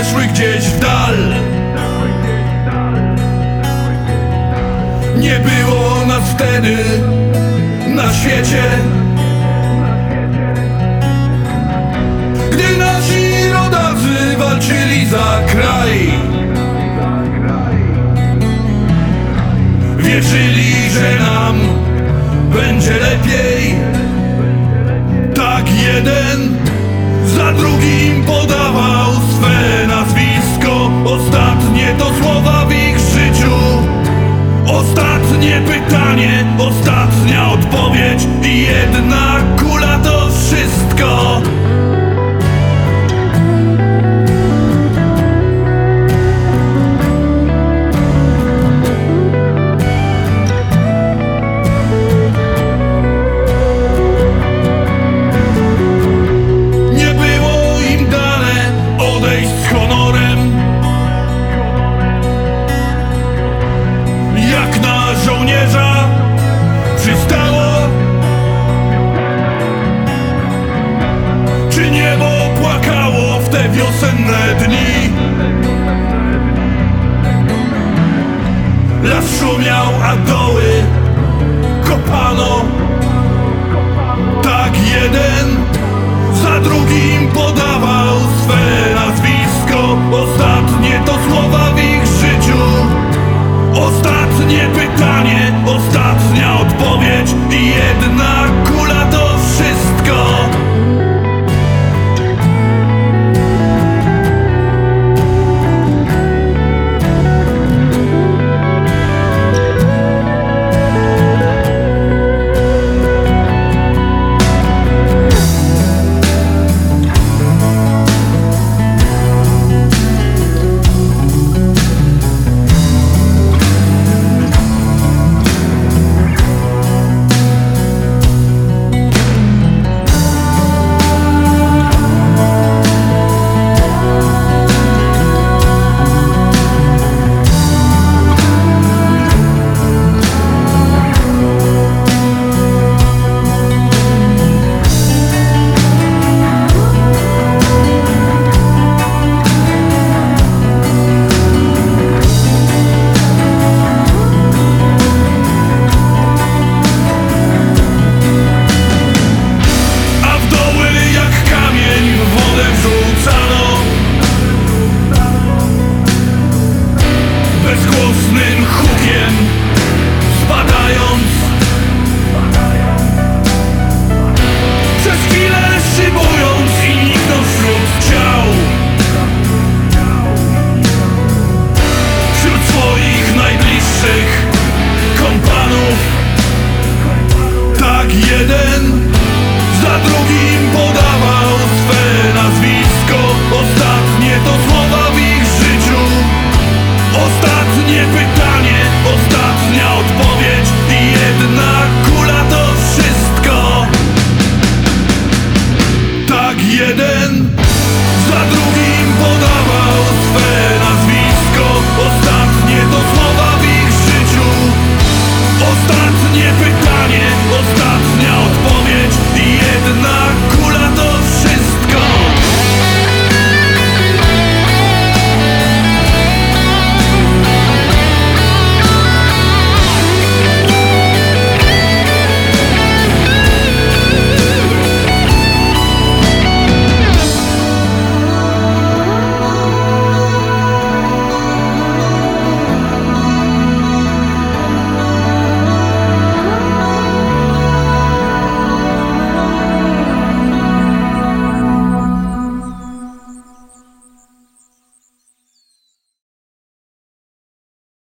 odeszły gdzieś w dal. Nie było nas wtedy na świecie, gdy nasi rodacy walczyli za kraj. Wierzyli, że nam będzie lepiej. Tak jeden za drugim podawał swe nazwisko. Ostatnie to słowa w ich życiu, ostatnie pytanie, ostatnia odpowiedź i jedna kula to wszystko. Jak na żołnierza przystało, czy niebo płakało w te wiosenne dni?